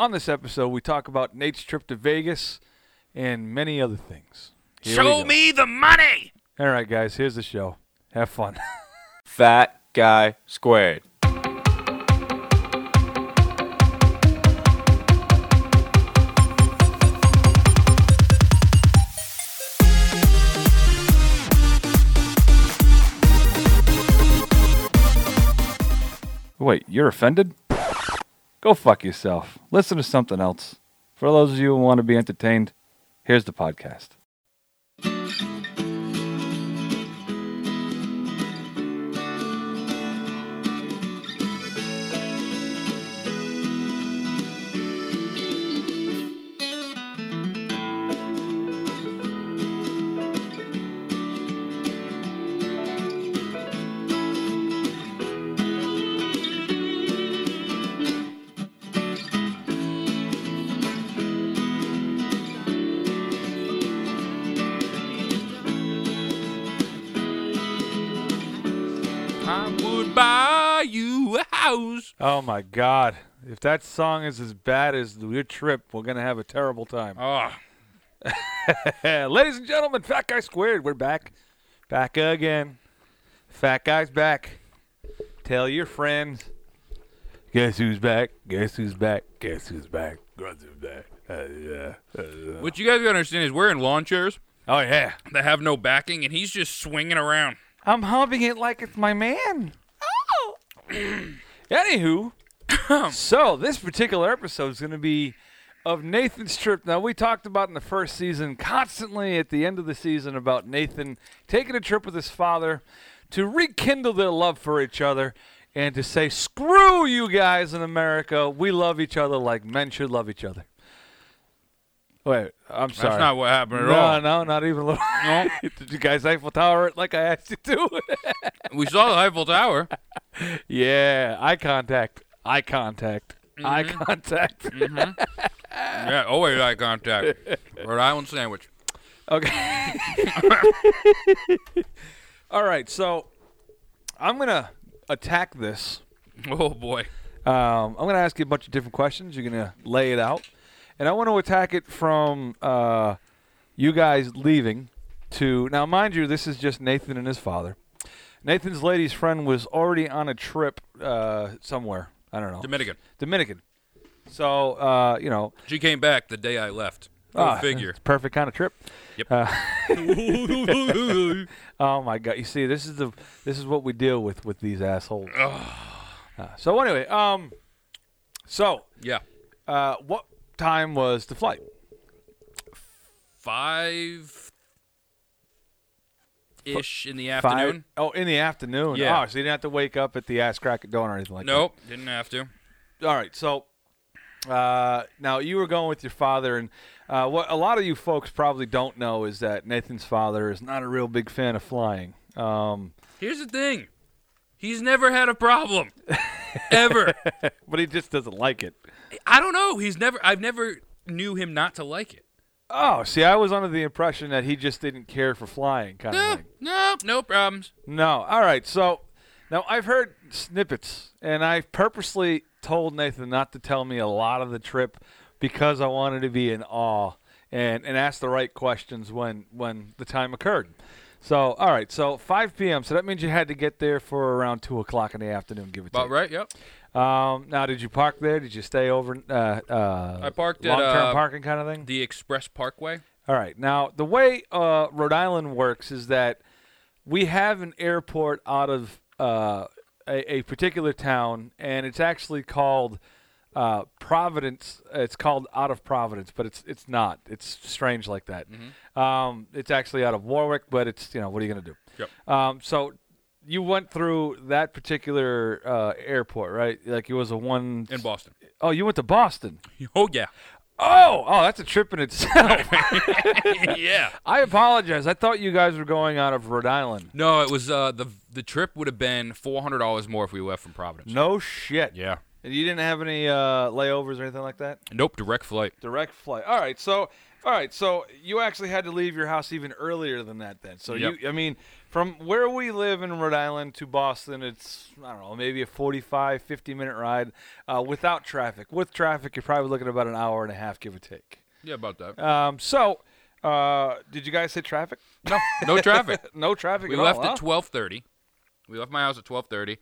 On this episode, we talk about Nate's trip to Vegas and many other things. Show me the money! All right, guys, here's the show. Have fun. Fat Guy Squared. Wait, you're offended? Go fuck yourself. Listen to something else. For those of you who want to be entertained, here's the podcast. I would buy you a house. Oh my God. If that song is as bad as your trip, we're going to have a terrible time. Oh, Ladies and gentlemen, Fat Guy Squared, we're back. Back again. Fat Guy's back. Tell your friends. Guess who's back? Guess who's back? Guess who's back? Guess who's back? what you guys gotta understand is we're in lawn chairs Oh, yeah. that have no backing, and he's just swinging around. I'm humping it like it's my man. Oh. Anywho, so this particular episode is going to be of Nathan's trip. Now, we talked about in the first season constantly at the end of the season about Nathan taking a trip with his father to rekindle their love for each other and to say, screw you guys in America. We love each other like men should love each other. Wait, I'm sorry. That's not what happened at all. No, not even a little. No. Did you guys Eiffel Tower it like I asked you to? We saw the Eiffel Tower. Yeah, eye contact. Eye contact. Eye contact. Yeah, always eye contact. Rhode Island sandwich. Okay. All right, so I'm going to attack this. Oh, boy. I'm going to ask you a bunch of different questions. You're going to lay it out. And I want to attack it from you guys leaving to... Now, mind you, this is just Nathan and his father. Nathan's lady's friend was already on a trip somewhere. I don't know. Dominican. So, you know... She came back the day I left. Go figure. It's perfect kind of trip. Yep. Oh, my God. You see, this is what we deal with these assholes. So, anyway, Yeah. what time was the flight? 5-ish in the afternoon. In the afternoon. Yeah. Oh, so you didn't have to wake up at the ass crack at dawn or anything like Nope, didn't have to. that. All right. So now you were going with your father, and what a lot of you folks probably don't know is that Nathan's father is not a real big fan of flying. Here's the thing. He's never had a problem. Ever. But he just doesn't like it. I don't know. I've never knew him not to like it. Oh, see, I was under the impression that he just didn't care for flying kind of thing. No problems. No. All right. So now I've heard snippets, and I purposely told Nathan not to tell me a lot of the trip because I wanted to be in awe and ask the right questions when the time occurred. So, all right. So 5 p.m. So that means you had to get there for around 2 o'clock in the afternoon, give or take. About right, yep. Now, did you park there? Did you stay over? I parked at long-term parking kind of thing. the Express Parkway. All right. Now, the way Rhode Island works is that we have an airport out of a particular town, and it's actually called Providence. It's called out of Providence, but it's not. It's strange like that. It's actually out of Warwick, but it's, you know, what are you going to do? Yep. So you went through that particular airport, right? Like it was a one... In Boston. Oh, you went to Boston. Oh, yeah. Oh, that's a trip in itself. Yeah. I apologize. I thought you guys were going out of Rhode Island. No, it was the trip would have been $400 more if we left from Providence. No shit. Yeah. And you didn't have any layovers or anything like that? Nope, direct flight. Direct flight. All right, so you actually had to leave your house even earlier than that then. So Yep. I mean, from where we live in Rhode Island to Boston, it's, I don't know, maybe a 45, 50-minute ride without traffic. With traffic, you're probably looking at about an hour and a half, give or take. Yeah, about that. Did you guys hit traffic? No, no traffic. No traffic We at left all, at 12:30. We left my house at 12:30.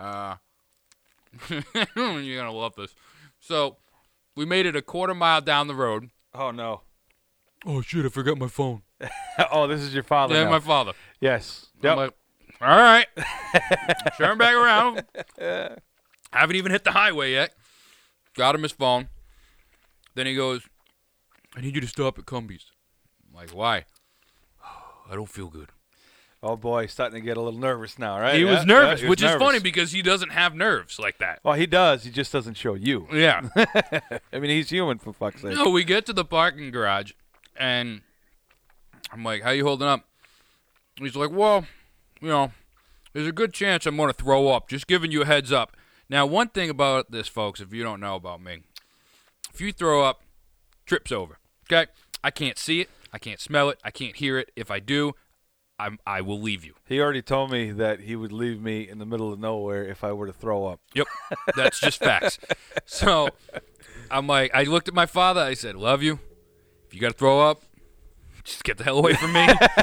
You're gonna love this. So we made it a quarter mile down the road. Oh, no. Oh shit! I forgot my phone. Oh, this is your father Yeah, now. my father. Yes. I'm Yep. like, all right. Turn back around. Haven't even hit the highway yet. Got him his phone. Then he goes, I need you to stop at Cumbies. I'm like, why? I don't feel good. Oh, boy, he's starting to get a little nervous now, right? He Yeah, was nervous, he was which is nervous. funny because he doesn't have nerves like that. Well, he does. He just doesn't show you. Yeah. I mean, he's human, for fuck's sake. No, we get to the parking garage, and I'm like, how you holding up? He's like, well, there's a good chance I'm going to throw up. Just giving you a heads up. Now, one thing about this, folks, if you don't know about me, if you throw up, trip's over. Okay? I can't see it. I can't smell it. I can't hear it. If I do, I will leave you. He already told me that he would leave me in the middle of nowhere if I were to throw up. Yep. That's just facts. So I'm like, I looked at my father. I said, love you. If you got to throw up, just get the hell away from me.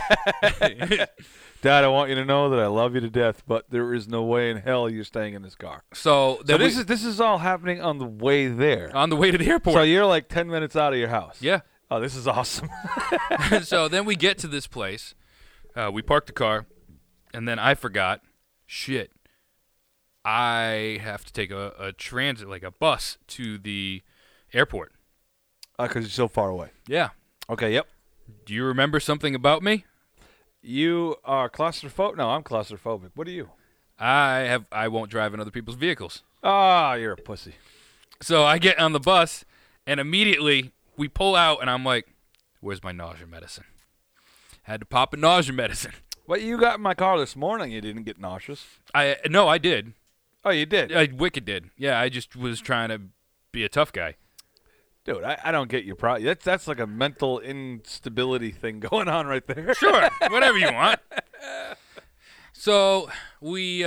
Dad, I want you to know that I love you to death, but there is no way in hell you're staying in this car. So This is all happening on the way there. on the way to the airport. So you're like 10 minutes out of your house. Yeah. Oh, this is awesome. So then we get to this place. We park the car, and then I forgot. Shit. I have to take a transit, like a bus, to the airport. Because you're so far away. Yeah. Okay, yep. Do you remember something about me? You are claustrophobic? No, I'm claustrophobic. What are you? I won't drive in other people's vehicles. Ah, you're a pussy. So I get on the bus, and immediately we pull out, and I'm like, where's my nausea medicine? Had to pop a nausea medicine. What you got in my car this morning, you didn't get nauseous. No, I did. Oh, you did? I wicked did. Yeah, I just was trying to be a tough guy. Dude, I don't get your problem. That's like a mental instability thing going on right there. Sure, whatever you want. So we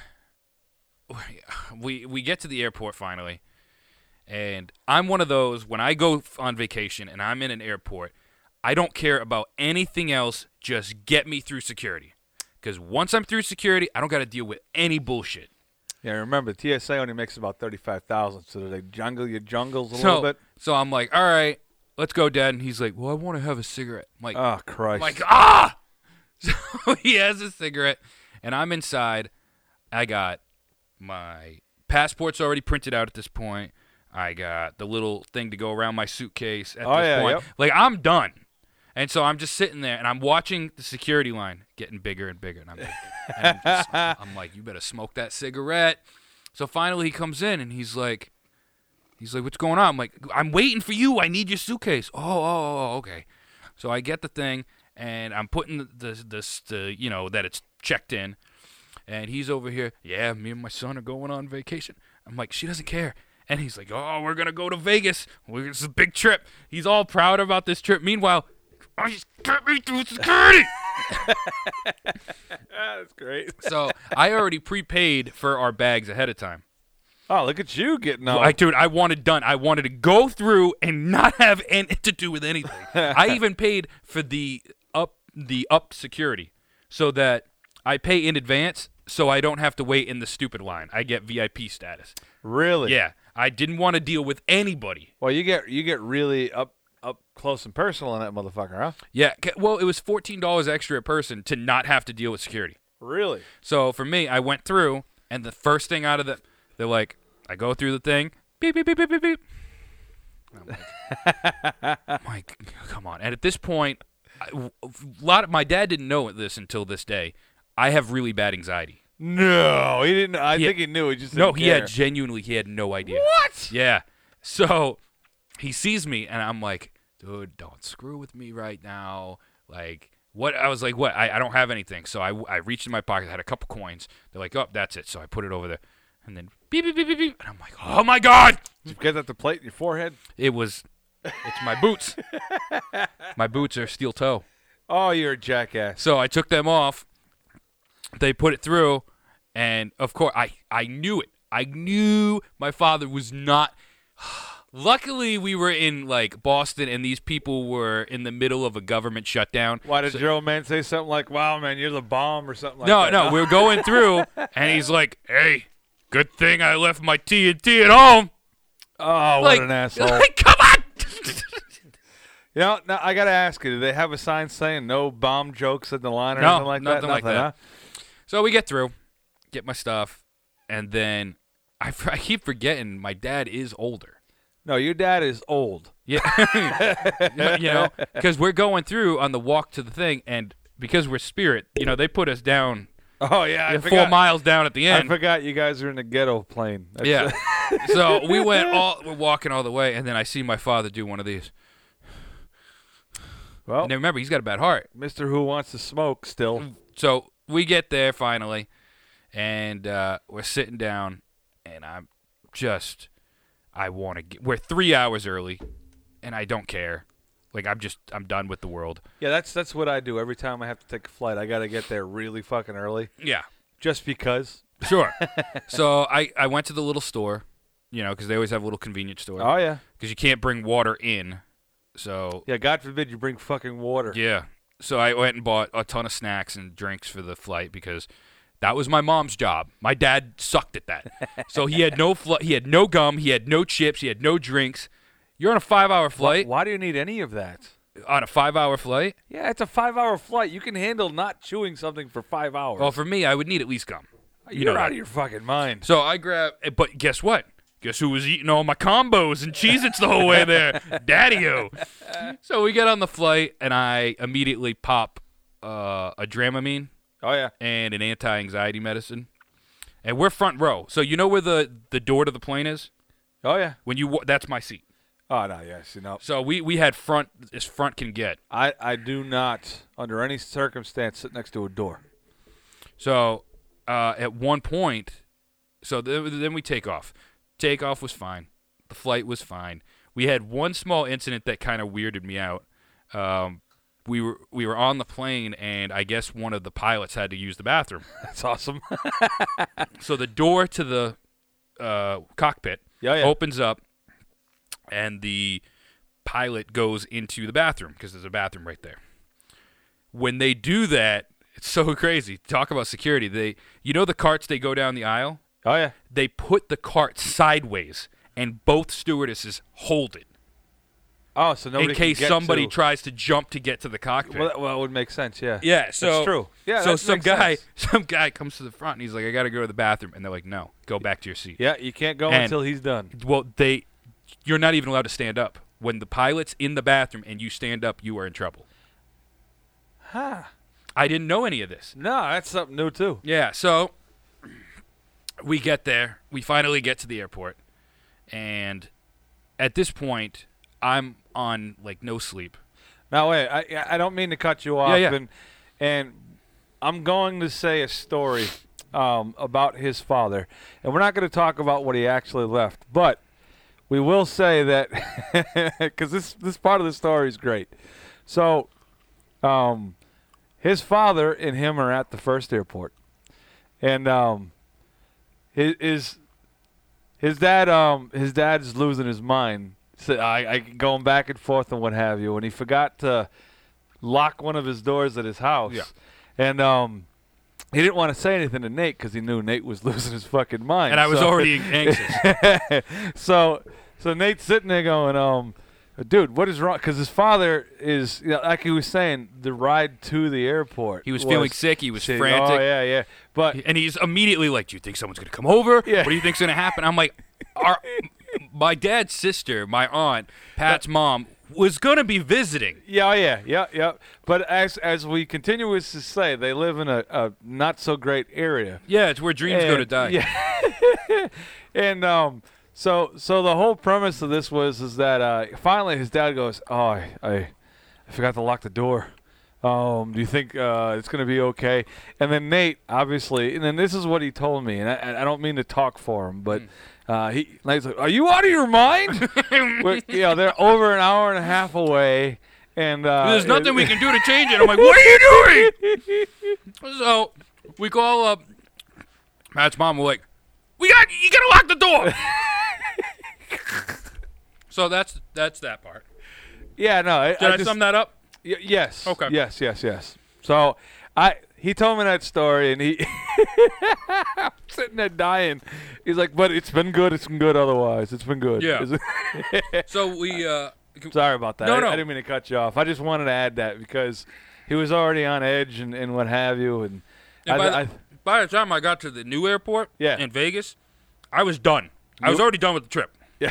get to the airport finally, and I'm one of those, when I go on vacation and I'm in an airport, I don't care about anything else. Just get me through security, because once I'm through security, I don't got to deal with any bullshit. Yeah, remember, TSA only makes about $35,000, so they jungle your jungles a little bit. So I'm like, all right, let's go, Dad. And he's like, well, I want to have a cigarette. I'm like, Oh, Christ. I'm like, ah! So he has a cigarette, and I'm inside. I got my passport's already printed out at this point. I got the little thing to go around my suitcase at this point. Yep. Like, I'm done. And so I'm just sitting there, and I'm watching the security line getting bigger and bigger. And I'm like, you better smoke that cigarette. So finally he comes in, and he's like, what's going on? I'm like, I'm waiting for you. I need your suitcase. Oh, okay. So I get the thing, and I'm putting the that it's checked in. And he's over here, yeah, me and my son are going on vacation. I'm like, she doesn't care. And he's like, oh, we're going to go to Vegas. It's a big trip. He's all proud about this trip. Meanwhile, I just got me through security. That's great. So I already prepaid for our bags ahead of time. Oh, look at you getting on. Dude, I wanted done. I wanted to go through and not have anything to do with anything. I even paid for the up security, so that I pay in advance, so I don't have to wait in the stupid line. I get VIP status. Really? Yeah, I didn't want to deal with anybody. Well, you get really up close and personal on that motherfucker, huh? Yeah, well, it was $14 extra a person to not have to deal with security. Really? So for me, I went through, and the first thing out of they're like, I go through the thing, beep, beep, beep, beep, beep, beep. I'm like, come on. And at this point, my dad didn't know this until this day. I have really bad anxiety. No, he didn't. I think he knew. He just didn't he care. he had no idea. What? Yeah. So he sees me, and I'm like, dude, don't screw with me right now. Like, what? I was like, what? I don't have anything. So I reached in my pocket, had a couple coins. They're like, oh, that's it. So I put it over there. and then beep, beep, beep, beep, beep. And I'm like, oh, my God. Did you get that the plate in your forehead? It's my boots. My boots are steel toe. Oh, you're a jackass. So I took them off. They put it through, and, of course, I knew it. I knew my father was not. Luckily, we were in, like, Boston, and these people were in the middle of a government shutdown. Why did your old man say something like, wow, man, you're the bomb or something like No, that? no, we were going through, and he's like, hey, good thing I left my TNT at home. Oh, Like, what an asshole. Like, come on! You know, now I got to ask you, do they have a sign saying no bomb jokes in the line or No, anything like that? nothing like that. Huh? So we get through, get my stuff, and then I keep forgetting my dad is older. No, your dad is old. Yeah, because we're going through on the walk to the thing, and because we're Spirit, they put us down. Oh, yeah, I 4 forgot. miles down at the I end. forgot you guys are in the ghetto plane. That's Yeah. So we're walking all the way, and then I see my father do one of these. Well, And then remember, he's got a bad heart. Mr. Who Wants to Smoke still. So we get there finally, and we're sitting down, and I want to get. We're 3 hours early, and I don't care. Like I'm done with the world. Yeah, that's what I do every time I have to take a flight. I got to get there really fucking early, Yeah, just because. sure. So I went to the little store, because they always have a little convenience store. Oh yeah, Because you can't bring water in. So yeah. God forbid you bring fucking water. yeah. So I went and bought a ton of snacks and drinks for the flight because that was my mom's job. My dad sucked at that. So he had he had no gum, he had no chips, he had no drinks. You're on a 5-hour flight. Why do you need any of that? On a 5-hour flight? Yeah, it's a 5-hour flight. You can handle not chewing something for 5 hours. Well, for me, I would need at least gum. You're know out that. of your fucking mind. So I grabbed, but guess what? Guess who was eating all my combos and Cheez-Its the whole way there? Daddy-o. So we get on the flight, and I immediately pop a Dramamine Oh yeah. and an anti-anxiety medicine. And we're front row. So you know where the door to the plane is? Oh yeah. That's my seat. Oh no, yes, So we had front as front can get. I do not, under any circumstance, sit next to a door. So at one point, so then we take off. Takeoff was fine. The flight was fine. We had one small incident that kind of weirded me out. We were on the plane, and I guess one of the pilots had to use the bathroom. That's awesome. So the door to the cockpit Yeah. opens up, and the pilot goes into the bathroom because there's a bathroom right there. When they do that, it's so crazy. Talk about security. The carts they go down the aisle? Oh yeah. They put the cart sideways, and both stewardesses hold it Oh, so nobody in case can get somebody to... tries to jump to get to the cockpit. Well, that would make sense. Yeah. Yeah, so That's true. Yeah. so that some makes guy, sense. some guy comes to the front and he's like, "I got to go to the bathroom," and they're like, "No, go back to your seat." Yeah, you can't go And- until he's done. Well, you're not even allowed to stand up. When the pilot's in the bathroom and you stand up, you are in trouble. Huh. I didn't know any of this. No, that's something new too. Yeah, so we get there. We finally get to the airport. And at this point, I'm on, like, no sleep. Now wait, I don't mean to cut you off. Yeah. And I'm going to say a story about his father, and we're not going to talk about what he actually left, but we will say that because this part of the story is great. So, his father and him are at the first airport, and his dad's losing his mind. So I going back and forth and what have you, and he forgot to lock one of his doors at his house. Yeah. And he didn't want to say anything to Nate because he knew Nate was losing his fucking mind. And I was already anxious. So Nate's sitting there going, dude, what is wrong? Because his father is, like he was saying, the ride to the airport. He was feeling sick. He was sick. frantic. Oh, yeah. But And he's immediately like, "Do you think someone's going to come over? Yeah. What do you think's going to happen?" I'm like, my dad's sister, my aunt, Pat's mom, was going to be visiting. Yeah. But as we continuously say, they live in a not so great area. Yeah, it's where dreams go to die. Yeah. And so the whole premise of this is that finally his dad goes, "Oh, I forgot to lock the door. Do you think it's going to be okay? And then Nate, obviously, and then this is what he told me, and I don't mean to talk for him, but Nate's like, "Are you out of your mind?" They're over an hour and a half away, and there's nothing we can do to change it. I'm like, "What are you doing?" So we call up Matt's mom. We're like, you gotta lock the door. So that's that part. Yeah, no. Did I sum that up? Yes. Okay. Yes. So he told me that story, and I'm sitting there dying. He's like, "But it's been good. It's been good otherwise. It's been good." Yeah. So we. Sorry about that. No. I didn't mean to cut you off. I just wanted to add that because he was already on edge and what have you, and by the time I got to the new airport in Vegas, I was done. I was already done with the trip. Yeah.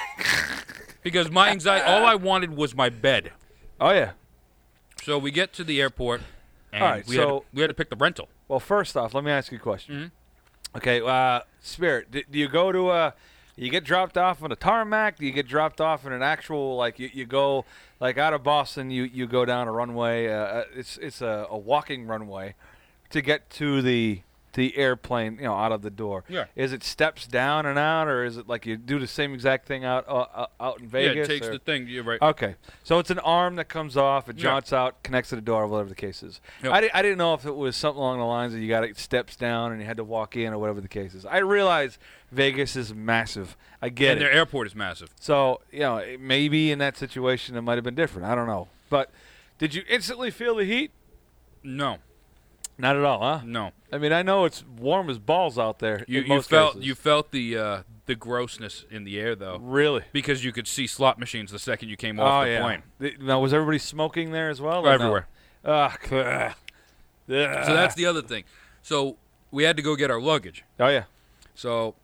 Because my anxiety, all I wanted was my bed. Oh, yeah. So we get to the airport, and all right, we had to pick the rental. Well, first off, let me ask you a question. Mm-hmm. Okay, Spirit, do you go to you get dropped off on a tarmac? Do you get dropped off in an actual, like, you go, like, out of Boston, you go down a runway. It's a walking runway to get to the airplane, out of the door. Yeah. Is it steps down and out, or is it like you do the same exact thing out in Vegas? Yeah, it takes the thing. You're right. Okay. So it's an arm that comes off, it jaunts out, connects to the door, whatever the case is. Yep. I didn't know if it was something along the lines that you got steps down and you had to walk in or whatever the case is. I realize Vegas is massive. I get and it. their airport is massive. So, maybe in that situation it might have been different. I don't know. But did you instantly feel the heat? No. Not at all, huh? No. I mean, I know it's warm as balls out there. You felt the grossness in the air though. Really? Because you could see slot machines the second you came off the plane. Now, was everybody smoking there as well? Everywhere. No? So that's the other thing. So we had to go get our luggage. Oh yeah. So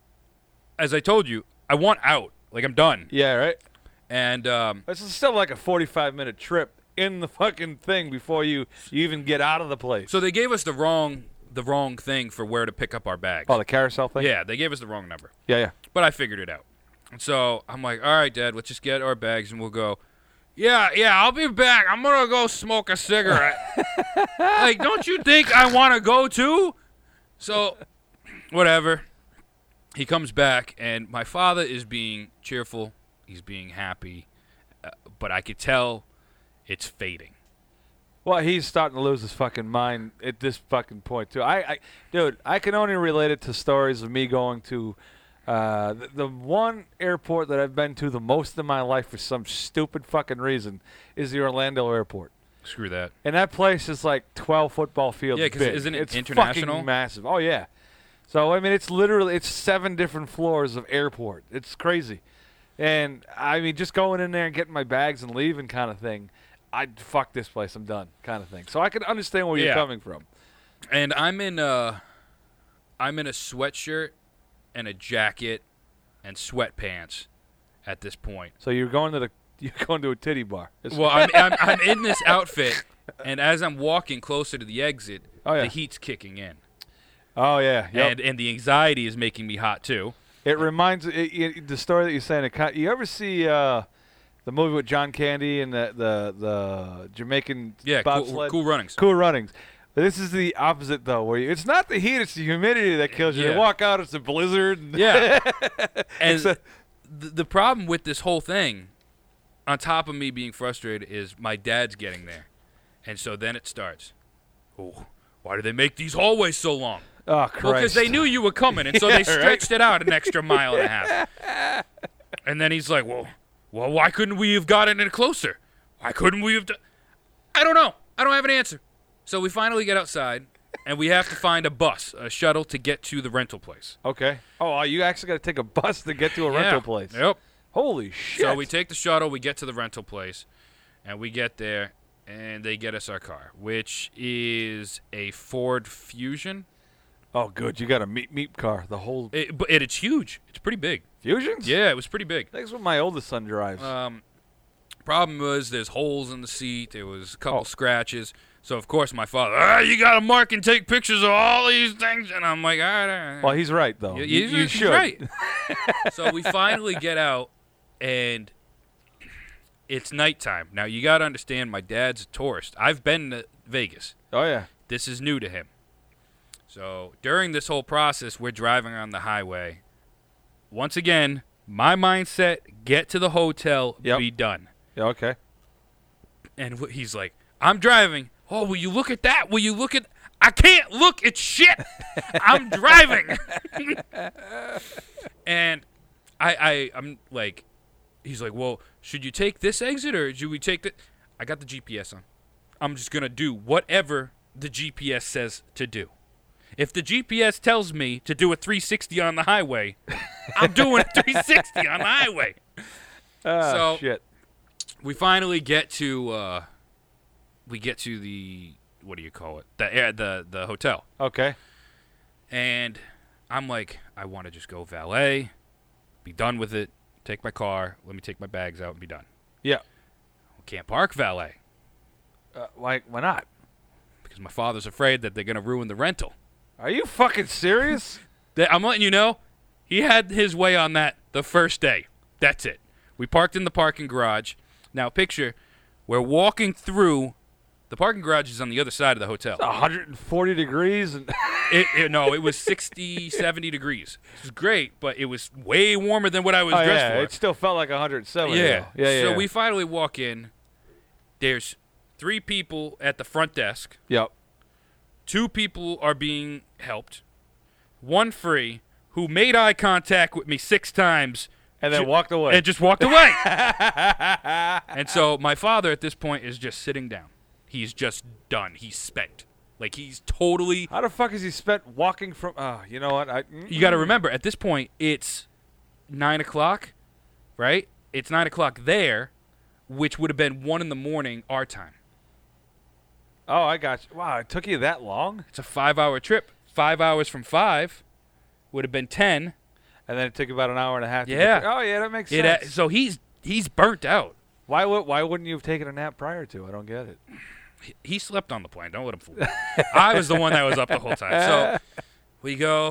as I told you, I want out. Like, I'm done. Yeah, right. And this is still like a 45-minute trip in the fucking thing before you even get out of the place. So they gave us the wrong thing for where to pick up our bags. Oh, the carousel thing? Yeah, they gave us the wrong number. Yeah. But I figured it out. And so I'm like, all right, Dad, let's just get our bags and we'll go. Yeah, I'll be back. I'm going to go smoke a cigarette. Like, don't you think I want to go too? So, whatever. He comes back, and my father is being cheerful. He's being happy. But I could tell it's fading. Well, he's starting to lose his fucking mind at this fucking point, too. Dude, I can only relate it to stories of me going to the one airport that I've been to the most in my life for some stupid fucking reason is the Orlando airport. Screw that. And that place is like 12 football fields big. Yeah, because isn't it it's international? Fucking massive. Oh, yeah. So, I mean, it's 7 different floors of airport. It's crazy. And, I mean, just going in there and getting my bags and leaving kind of thing, fuck this place, I'm done kind of thing. So I can understand where you're coming from. And I'm in a sweatshirt and a jacket and sweatpants at this point. So you're going to a titty bar. Well, I'm in this outfit, and as I'm walking closer to the exit, the heat's kicking in. Oh yeah, yep. And the anxiety is making me hot too. It reminds the story that you're saying. You ever see the movie with John Candy and the Jamaican bobsled? Cool Runnings. Cool Runnings. This is the opposite though, where it's not the heat, it's the humidity that kills you. Yeah. You walk out, it's a blizzard. Yeah. And the problem with this whole thing, on top of me being frustrated, is my dad's getting there, and so then it starts. Oh, why do they make these hallways so long? Oh, Christ. Well, because they knew you were coming, and so they stretched it out an extra mile and a half. And then he's like, well, why couldn't we have gotten it closer? Why couldn't we have done? I don't know. I don't have an answer. So we finally get outside, and we have to find a shuttle to get to the rental place. Okay. Oh, you actually got to take a bus to get to a rental place. Yep. Holy shit. So we take the shuttle, we get to the rental place, and we get there, and they get us our car, which is a Ford Fusion. Oh, good. You got a meep car. The whole... But it's huge. It's pretty big. Fusions? Yeah, it was pretty big. That's what my oldest son drives. Problem was there's holes in the seat. There was a couple scratches. So, of course, my father, you got to mark and take pictures of all these things. And I'm like, all right. Well, he's right, though. You should. He's right. So we finally get out, and It's nighttime. Now, you got to understand, my dad's a tourist. I've been to Vegas. Oh, yeah. This is new to him. So during this whole process, we're driving on the highway. Once again, my mindset, get to the hotel, Yep. be done. Yeah, okay. And he's like, I'm driving. Oh, will you look at that? Will you look at... I can't look at shit. I'm driving. And I'm like, he's like, well, should you take this exit or should we take the... I got the GPS on. I'm just going to do whatever the GPS says to do. If the GPS tells me to do a 360 on the highway, I'm doing a 360 on the highway. So Shit. we finally get to the, what do you call it? The hotel. Okay. And I'm like, I want to just go valet, be done with it, take my car, let me take my bags out and be done. Yeah. We can't park valet Why not? because my father's afraid that they're going to ruin the rental. Are you fucking serious? I'm letting you know, he had his way on that the first day. That's it. We parked in the parking garage. Now, picture, we're walking through. The parking garage is on the other side of the hotel. 140 degrees. And No, it was 60, 70 degrees. It was great, but it was way warmer than what I was oh, dressed yeah. for. It still felt like 170. Yeah. though. Yeah. So we finally walk in. There's 3 people at the front desk. Yep. 2 people are being helped. 1 free who made eye contact with me 6 times. And then walked away. And just walked away. And so my father at this point is just sitting down. He's just done. He's spent. Like, he's totally... How the fuck is he spent walking from... Oh, you know what? You got to remember, at this point, it's 9 o'clock, right? It's 9 o'clock there, which would have been 1 in the morning our time. Oh, I got you. Wow, it took you that long? It's a 5-hour trip. 5 hours from 5 would have been 10. And then it took about an hour and a half to Yeah. get there. Oh, yeah, that makes sense. So he's burnt out. Why wouldn't you have taken a nap prior to? I don't get it. He slept on the plane. Don't let him fool you. I was the one that was up the whole time. So we go.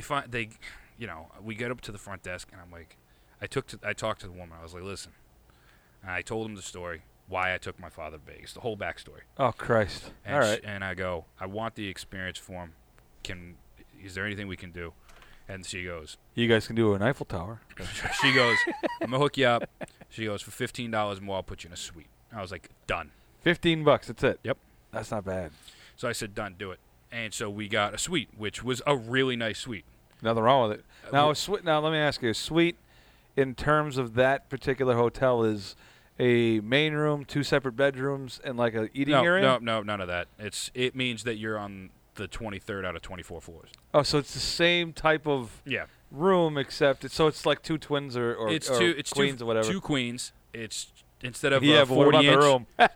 We get up to the front desk, and I'm like, I talked to the woman. I was like, listen. And I told him the story, why I took my father to Vegas, the whole backstory. Oh, Christ. And All right. and I go, I want the experience for him. Is there anything we can do? And she goes, You guys can do an Eiffel Tower. she goes, I'm going to hook you up. She goes, for $15 more, I'll put you in a suite. I was like, done. $15, that's it. Yep. That's not bad. So I said, done, do it. And so we got a suite, which was a really nice suite. Nothing wrong with it. Now, well- now let me ask you, a suite in terms of that particular hotel is a main room, 2 separate bedrooms, and like a eating area? No, none of that. It means that you're on the 23rd out of 24 floors. Oh, so it's the same type of Yeah. room, except it's like 2 twins or queens or whatever. 2 queens. It's instead of Yeah, a but what about 40-inch.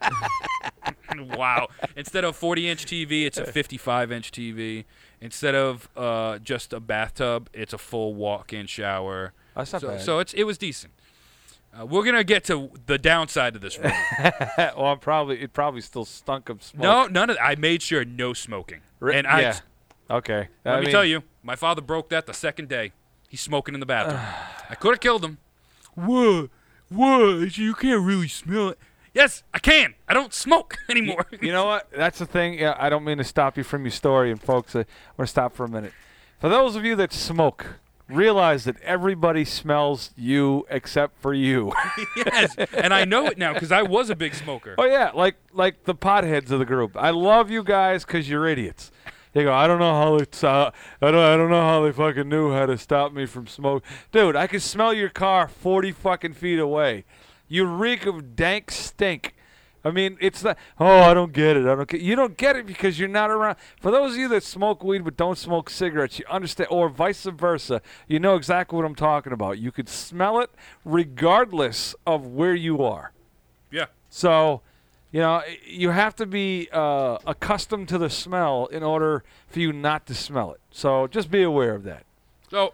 the room? Wow. Instead of 40-inch TV, it's a 55-inch TV. Instead of just a bathtub, it's a full walk-in shower. That's not bad. So it was decent. We're gonna get to the downside of this room. Well, it probably still stunk of smoke. No, none of that. I made sure no smoking. And yeah. Okay. let me tell you, my father broke that the second day. He's smoking in the bathroom. I could have killed him. What? You can't really smell it. Yes, I can. I don't smoke anymore. You know what? That's the thing. Yeah, I don't mean to stop you from your story, and folks, I want to stop for a minute. For those of you that smoke, realize that everybody smells you except for you. Yes, and I know it now because I was a big smoker. Oh yeah, like the potheads of the group. I love you guys because you're idiots. You go, I don't know how I don't know how they fucking knew how to stop me from smoke. Dude, I can smell your car 40 fucking feet away. You reek of dank stink. I mean, it's not, I don't get it. I don't get. You don't get it because you're not around. For those of you that smoke weed but don't smoke cigarettes, you understand, or vice versa, you know exactly what I'm talking about. You could smell it regardless of where you are. Yeah. So, you know, you have to be accustomed to the smell in order for you not to smell it. So just be aware of that. So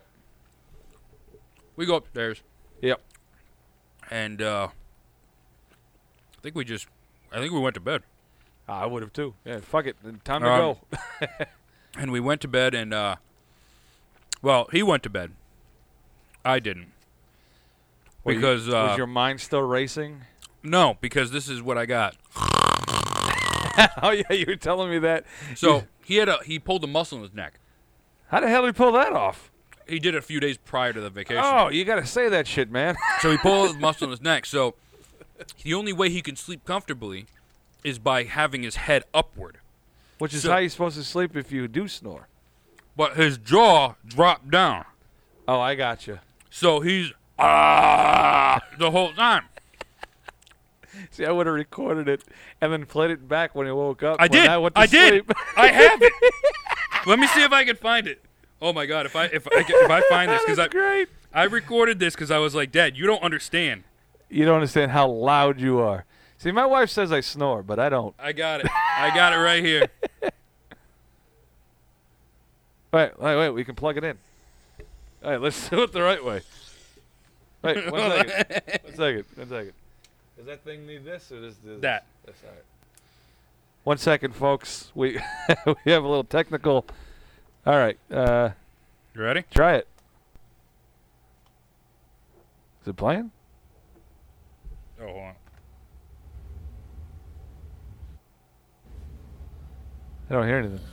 we go upstairs. Yep. And I think we went to bed. I would have too. Yeah, fuck it. Time to Um, go. And we went to bed and he went to bed. I didn't. Because was your mind still racing? No, because this is what I got. Oh yeah, you were telling me that. So he pulled a muscle in his neck. How the hell did he pull that off? He did it a few days prior to the vacation. Oh, you got to say that shit, man. So he pulled a muscle in his neck. So the only way he can sleep comfortably is by having his head upward. Which is So- how you're supposed to sleep if you do snore. But his jaw dropped down. Oh, I got you. So he's the whole time. See, I would have recorded it and then played it back when he woke up. I when did. I went to I did. sleep. I have it. Let me see if I can find it. Oh my God! If I find this, because That's great. I recorded this because I was like, Dad, you don't understand. You don't understand how loud you are. See, my wife says I snore, but I don't. I got it. I got it right here. Wait. We can plug it in. All right, let's do it the right way. Wait, one second. Does that thing need this or does this? That. That's all right. 1 second, folks. We we have a little technical. All right. You ready? Try it. Is it playing? Oh, hold on. I don't hear anything.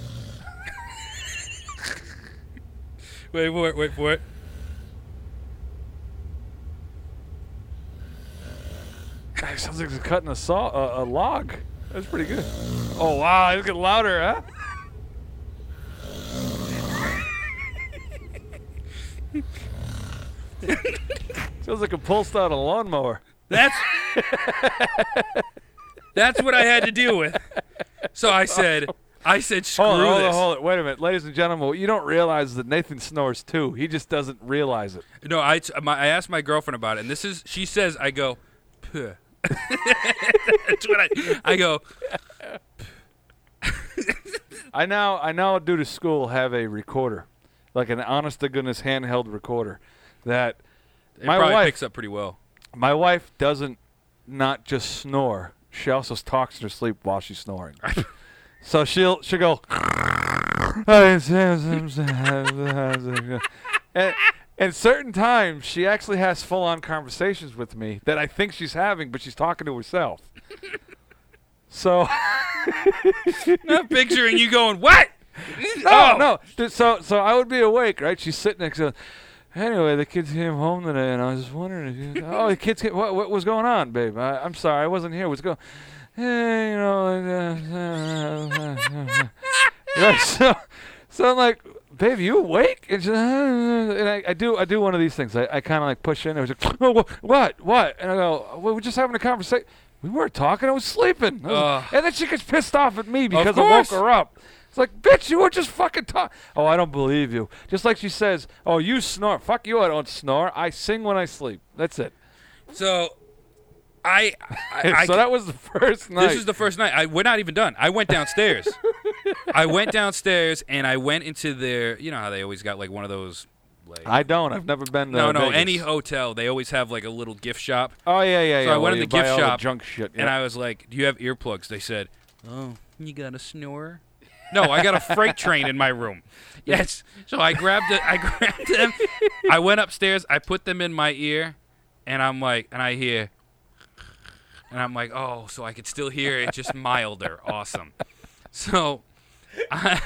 Wait for it. It sounds like it's cutting a log. That's pretty good. Oh, wow. It's getting louder, huh? Sounds like a pulsed out a lawnmower. That's what I had to deal with. So I said, screw this. Hold it. Wait a minute. Ladies and gentlemen, you don't realize that Nathan snores too. He just doesn't realize it. No, I asked my girlfriend about it, and she says, I go, puh. That's what I go. I now due to school have a recorder, like an honest to goodness handheld recorder that It my probably wife picks up pretty well. my wife doesn't not just snore. She also talks in her sleep while she's snoring. So she'll go and certain times she actually has full on conversations with me that I think she's having, but she's talking to herself. So I'm picturing you going, what? no. So I would be awake, right? She's sitting next to. Anyway, the kids came home today, and I was just wondering if you. Oh, the kids came. What was going on, babe? I'm sorry, I wasn't here. What's going? Hey, you know. Right, so I'm like, babe, you awake? And, I do one of these things. I kind of like push in. I was like, oh, what? And I go, well, we're just having a conversation. We weren't talking. I was sleeping. And then she gets pissed off at me because I woke her up. It's like, bitch, you were just fucking talking. Oh, I don't believe you. Just like she says, oh, you snore. Fuck you, I don't snore. I sing when I sleep. That's it. So, So that was the first night. This is the first night. We're not even done. I went downstairs. And I went into their, you know how they always got like one of those. Like, I don't. I've never been to No, Vegas. any hotel, they always have like a little gift shop. Oh, yeah. So I went in you the buy gift all shop, junk shit. And I was like, do you have earplugs? They said, oh, you got a snorer? No, I got a freight train in my room. Yes. So I grabbed them. I went upstairs. I put them in my ear, and I'm like, and I hear, and I'm like, oh, so I could still hear it, just milder. Awesome. So I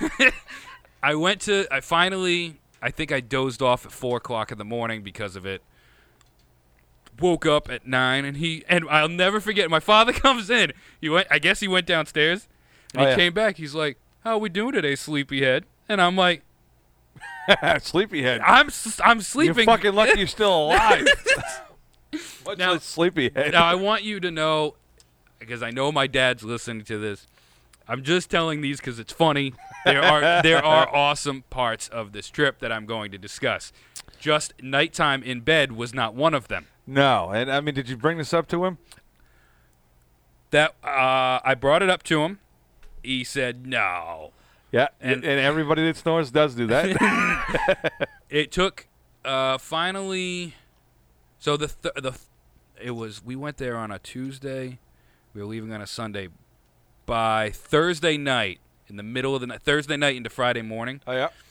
think I dozed off at 4 o'clock in the morning because of it. Woke up at 9, and I'll never forget. My father comes in. I guess he went downstairs, and he came back. He's like, how are we doing today, sleepyhead? And I'm like, sleepyhead. I'm sleeping. You're fucking lucky you're still alive. Now, sleepyhead. Now I want you to know, because I know my dad's listening to this. I'm just telling these because it's funny. There are awesome parts of this trip that I'm going to discuss. Just nighttime in bed was not one of them. No, and I mean, did you bring this up to him? That I brought it up to him. He said no. Yeah, and everybody that snores does do that. It took finally. So we went there on a Tuesday. We were leaving on a Sunday. By Thursday night, in the middle of the night, Thursday night into Friday morning. Oh yeah.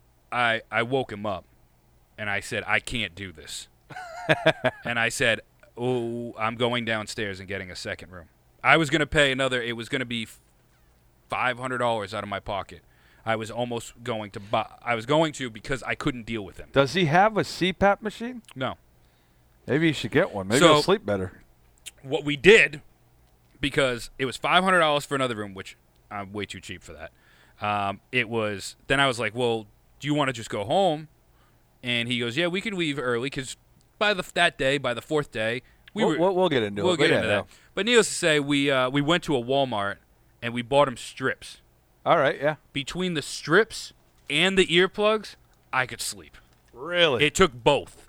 I woke him up, and I said, I can't do this. And I said, oh, I'm going downstairs and getting a second room. I was going to pay another. It was going to be $500 out of my pocket. I was almost going to buy. I was going to because I couldn't deal with him. Does he have a CPAP machine? No. Maybe you should get one. Maybe So- he'll sleep better. What we did, because it was $500 for another room, which I'm way too cheap for that. It was. Then I was like, well, do you want to just go home? And he goes, yeah, we can leave early because by the fourth day, We'll get into it. we'll but get yeah, into yeah. that. But needless to say, we went to a Walmart and we bought him strips. All right, yeah. Between the strips and the earplugs, I could sleep. Really? It took both.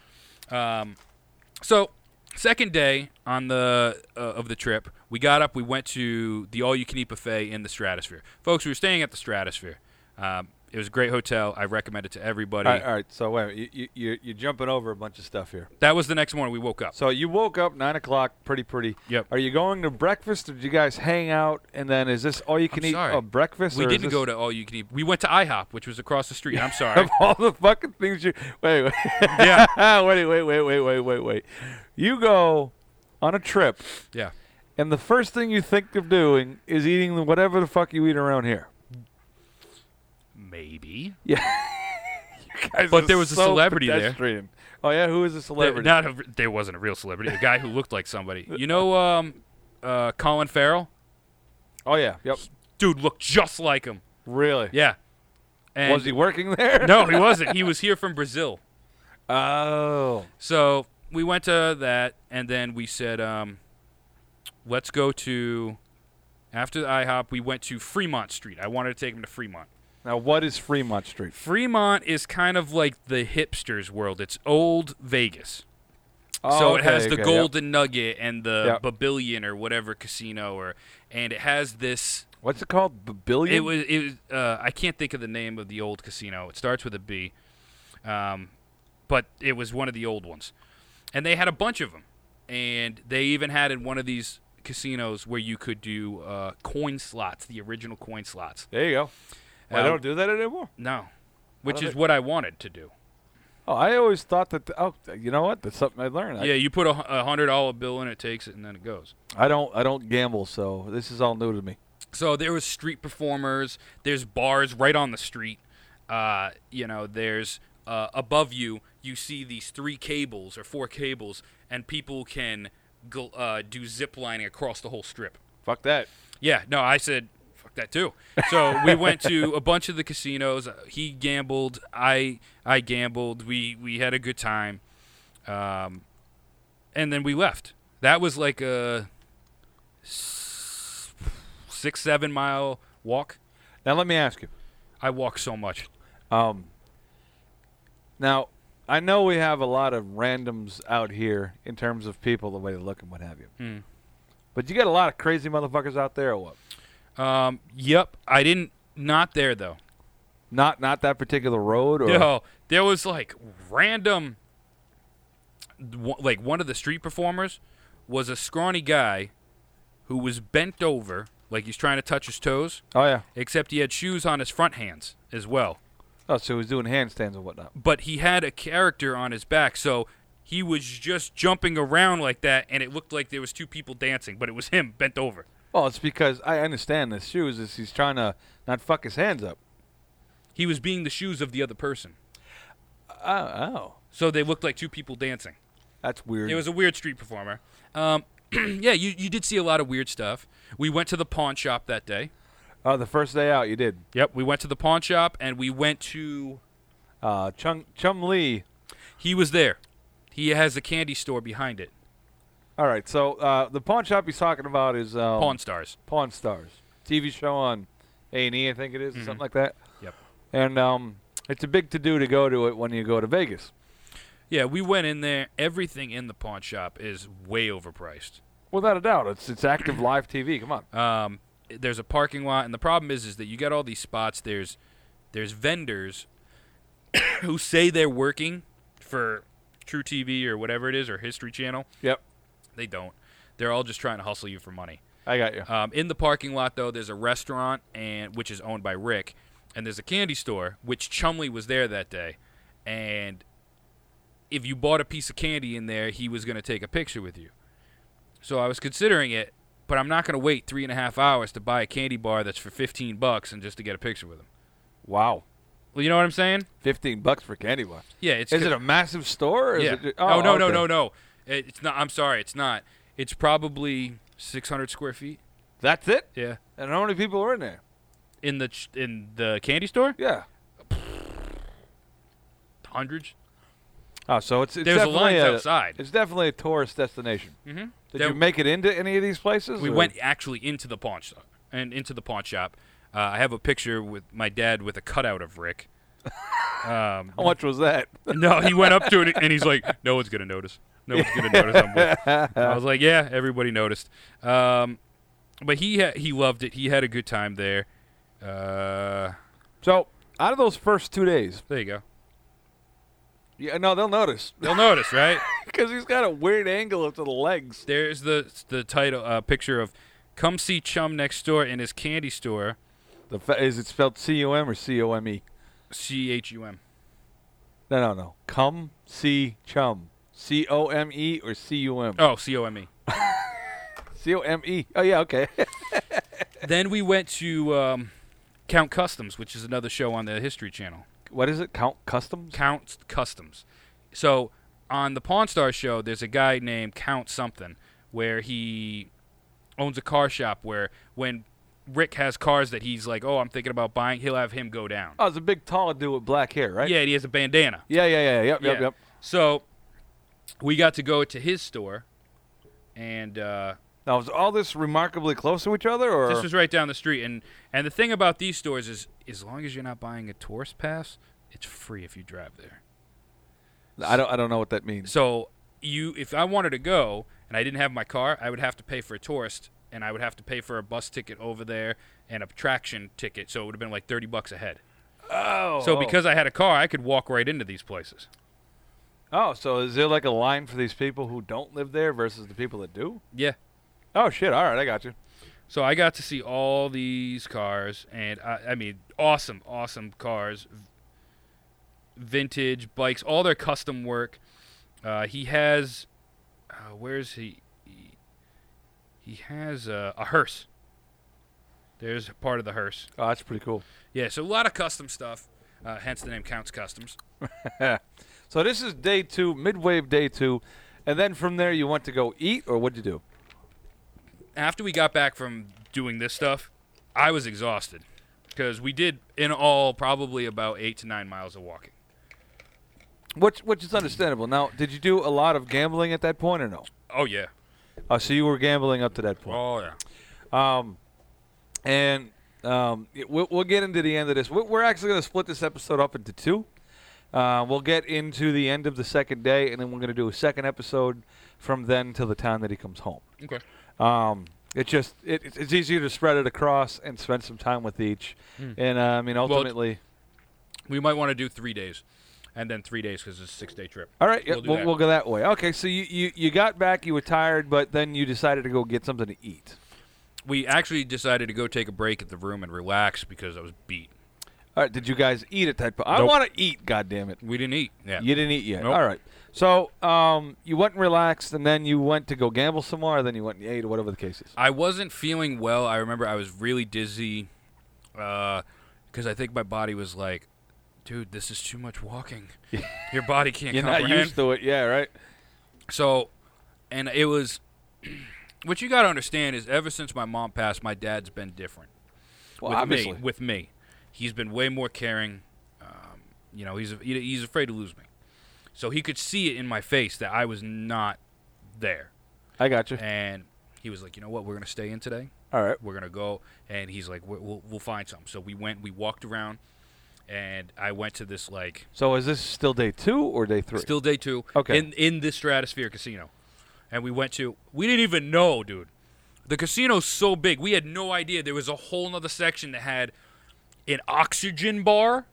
So second day on the of the trip, we got up. We went to the all-you-can-eat buffet in the Stratosphere. Folks, we were staying at the Stratosphere. It was a great hotel. I recommend it to everybody. All right. So wait, you're jumping over a bunch of stuff here. That was the next morning we woke up. So you woke up 9 o'clock, pretty. Yep. Are you going to breakfast, or did you guys hang out? And then is this all you can I'm eat sorry. breakfast? We or is didn't this- go to all-you-can-eat. We went to IHOP, which was across the street. I'm sorry. Of all the fucking things you wait. Yeah. wait. You go on a trip, Yeah. and the first thing you think of doing is eating whatever the fuck you eat around here. Maybe. Yeah. You guys But are there was a so celebrity there. pedestrian. Oh yeah, who is a celebrity? There wasn't a real celebrity. A guy who looked like somebody. You know Colin Farrell? Oh yeah, yep. Dude looked just like him. Really? Yeah. And Was he working there? No, he wasn't. He was here from Brazil. Oh. So we went to that, and then we said, let's go to, after the IHOP, we went to Fremont Street. I wanted to take him to Fremont. Now what is Fremont Street? Fremont is kind of like the hipsters' world. It's old Vegas. Oh, So it okay, has the okay, Golden Nugget and the Yep. Babyllion or whatever casino, and it has this. What's it called? Billion? It was. I can't think of the name of the old casino. It starts with a B, but it was one of the old ones, and they had a bunch of them, and they even had in one of these casinos where you could do coin slots, the original coin slots. There you go. I Um, don't do that anymore. No, which don't is they- what I wanted to do. Oh, I always thought that. You know what? That's something I learned. Yeah, you put a $100 bill in, it takes it, and then it goes. I don't gamble, so this is all new to me. So there was street performers. There's bars right on the street. There's above you. You see these 3 cables or 4 cables, and people can do zip lining across the whole strip. Fuck that. Yeah, no, I said fuck that too. So we went to a bunch of the casinos. He gambled. I gambled. We had a good time, and then we left. That was like a 6-7 mile walk. Now let me ask you. I walk so much. Now I know we have a lot of randoms out here in terms of people, the way they look and what have you. Hmm. But you got a lot of crazy motherfuckers out there, or what? Yep. I didn't. Not there though. Not that particular road, or No, there was like random. Like one of the street performers was a scrawny guy who was bent over, like he's trying to touch his toes, Oh yeah. except he had shoes on his front hands as well. Oh, so he's doing handstands and whatnot. But he had a character on his back, so he was just jumping around like that, and it looked like there was 2 people dancing, but it was him bent over. Well, it's because I understand the shoes is he's trying to not fuck his hands up. He was being the shoes of the other person, Oh, so they looked like 2 people dancing. that's weird. It was a weird street performer. Yeah, you did see a lot of weird stuff. We went to the pawn shop that day. Oh, the first day out, you did. Yep, we went to the pawn shop, and we went to... Chum Lee. He was there. He has a candy store behind it. All right, so the pawn shop he's talking about is Pawn Stars. Pawn Stars, TV show on A&E, I think it is, or something like that. Yep. And it's a big to-do to go to it when you go to Vegas. Yeah, we went in there. Everything in the pawn shop is way overpriced. Without a doubt, it's active live TV. Come on. There's a parking lot, and the problem is that you got all these spots. There's vendors who say they're working for True TV or whatever it is, or History Channel. Yep, They don't. They're all just trying to hustle you for money. I got you. In the parking lot, though, there's a restaurant, which is owned by Rick, and there's a candy store, which Chumley was there that day, and if you bought a piece of candy in there, he was going to take a picture with you. So I was considering it, but I'm not going to wait 3.5 hours to buy a candy bar that's for $15 and just to get a picture with him. Wow. Well, you know what I'm saying? $15 for candy bar. Yeah. Is it a massive store? Or Yeah. Is it, No. It's not. I'm sorry. It's not. It's probably 600 square feet. That's it? Yeah. And how many people are in there? In the candy store? Yeah. Hundreds. Oh, so it's There's definitely lines outside. It's definitely a tourist destination. Mm-hmm. Did you make it into any of these places? We or? went actually into the pawn shop and into the pawn shop. I have a picture with my dad with a cutout of Rick. How much was that? No, he went up to it and he's like, "No one's gonna notice. No one's gonna notice." I was like, "Yeah, everybody noticed." But he loved it. He had a good time there. So, out of those first 2 days, There you go. yeah, no, they'll notice They'll notice, right? because he's got a weird angle up to the legs. There's the title picture of "Come see Chum next door in his candy store." Is it spelled C-U-M or C-O-M-E? CHUM. No. Come see Chum. C-O-M-E or C-U-M? Oh, COME. C-O-M-E. Oh, yeah, okay. Then we went to Count Customs, which is another show on the History Channel. What is it? Count Customs? Count Customs. So on the Pawn Star show, there's a guy named Count something where he owns a car shop where when Rick has cars that he's like, oh, I'm thinking about buying, he'll have him go down. Oh, it's a big, tall dude with black hair, right? Yeah, he has a bandana. Yeah. Yep. So we got to go to his store, and Now, is all this remarkably close to each other, or this was right down the street. And the thing about these stores is, as long as you're not buying a tourist pass, it's free if you drive there. I don't know what that means. So if I wanted to go and I didn't have my car, I would have to pay for a tourist, and I would have to pay for a bus ticket over there and a traction ticket. So it would have been like $30 a head. Oh. So because I had a car, I could walk right into these places. Oh, so is there like a line for these people who don't live there versus the people that do? Yeah. Oh shit! All right, I got you. So I got to see all these cars, and I mean, awesome cars, vintage bikes, all their custom work. He has, where is he? He has a hearse. There's part of the hearse. Oh, that's pretty cool. Yeah, so a lot of custom stuff, hence the name Counts Customs. So this is day 2, midway of day 2, and then from there you went to go eat, or what'd you do? After we got back from doing this stuff, I was exhausted because we did, in all, probably about 8 to 9 miles of walking. Which is understandable. Now, did you do a lot of gambling at that point, or no? Oh, yeah. So you were gambling up to that point. Oh, yeah. We'll get into the end of this. We're actually going to split this episode up into 2. We'll get into the end of the second day, and then we're going to do a second episode from then till the time that he comes home. Okay. It's easier to spread it across and spend some time with each. And I mean, ultimately, we might want to do 3 days, and then 3 days because it's a 6-day trip. all right, We'll go that way. Okay, so you got back, you were tired, but then you decided to go get something to eat. We actually decided to go take a break at the room and relax because I was beat. All right, did you guys eat at that point? I Nope. want to eat, goddammit. We didn't eat. Yeah. You didn't eat yet. Nope. All right. So you went and relaxed, and then you went to go gamble some more, or then you went and ate, or whatever the case is. I wasn't feeling well. I remember I was really dizzy because I think my body was like, dude, this is too much walking. Your body can't You're comprehend. not used to it. Yeah, right? So, and it was, what you got to understand is ever since my mom passed, my dad's been different. Well, with obviously. With me. He's been way more caring. He's afraid to lose me. So he could see it in my face that I was not there. I got you. And he was like, you know what, we're going to stay in today. All right. We're going to go. And he's like, we'll find something. So we walked around, and I went to this, like, So is this still day 2 or day 3? still day 2, Okay. in this Stratosphere Casino. And we didn't even know, dude. The casino's so big, we had no idea there was a whole nother section that had an oxygen bar.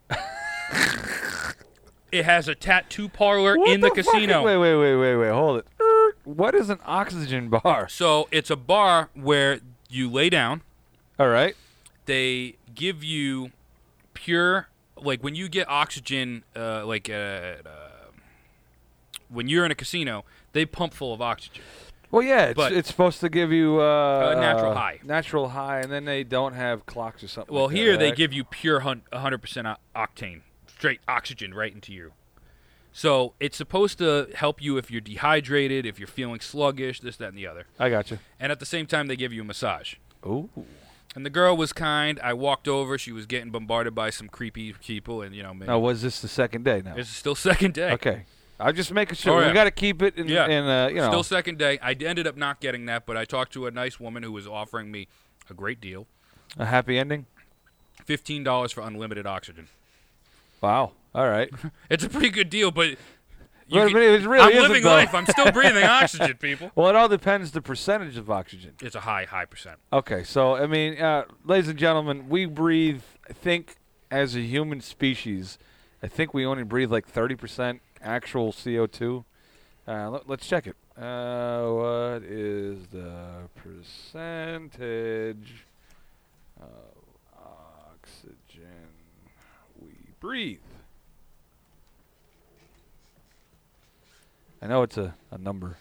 It has a tattoo parlor What in the fuck- casino. Wait, hold it. What is an oxygen bar? So it's a bar where you lay down. All right. They give you pure, like when you get oxygen, when you're in a casino, they pump full of oxygen. Well, yeah, But- it's supposed to give you A natural high. Natural high, and then they don't have clocks or something. Well, like here that, they right? give you pure 100% octane, straight oxygen right into you. So it's supposed to help you if you're dehydrated, if you're feeling sluggish, this, that, and the other. I got you. And at the same time, they give you a massage. Ooh. And the girl was kind. I walked over. She was getting bombarded by some creepy people, and maybe Now, was this the second day now? it's still second day. Okay. I'm just making sure. Oh, yeah. We got to keep it in, Yeah. in Still second day. I ended up not getting that, but I talked to a nice woman who was offering me a great deal. a happy ending. $15 for unlimited oxygen. Wow. All right. It's a pretty good deal, but But can- it really I'm isn't, living though. life. I'm still breathing oxygen, people. Well, it all depends the percentage of oxygen. It's a high percent. Okay, so I mean, ladies and gentlemen, we breathe. I think as a human species, I think we only breathe like 30% actual CO2. Let's check it. What is the percentage of oxygen we breathe? I know it's a number.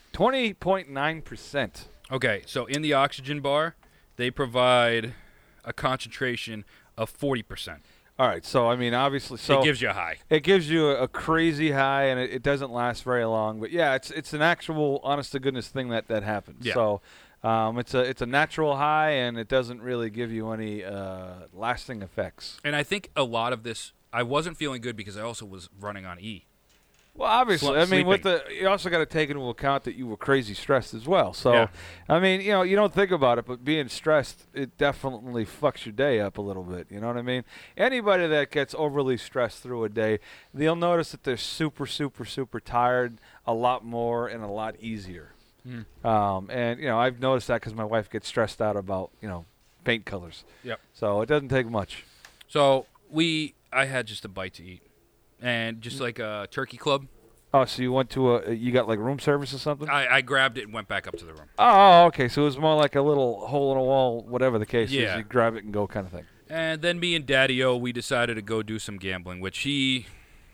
20.9%. Okay, so in the oxygen bar, they provide a concentration of 40%. All right, so I mean, obviously, It gives you a high. It gives you a crazy high, and it doesn't last very long. But yeah, it's an actual, honest to goodness thing that happens. Yeah. So it's a natural high, and it doesn't really give you any lasting effects. And I think a lot of this, I wasn't feeling good because I also was running on E. Well, obviously, I mean, sleeping. you also got to take into account that you were crazy stressed as well. So, Yeah. I mean, you don't think about it, but being stressed, it definitely fucks your day up a little bit. You know what I mean? Anybody that gets overly stressed through a day, they'll notice that they're super, super, super tired a lot more and a lot easier. And I've noticed that because my wife gets stressed out about paint colors. Yep. So it doesn't take much. So I had just a bite to eat. And just like a turkey club, Oh, so you went to you got like room service or something? I grabbed it and went back up to the room. Oh, okay. So it was more like a little hole in a wall, whatever the case Yeah. is. You grab it and go kind of thing. And then me and Daddy-O, we decided to go do some gambling, which he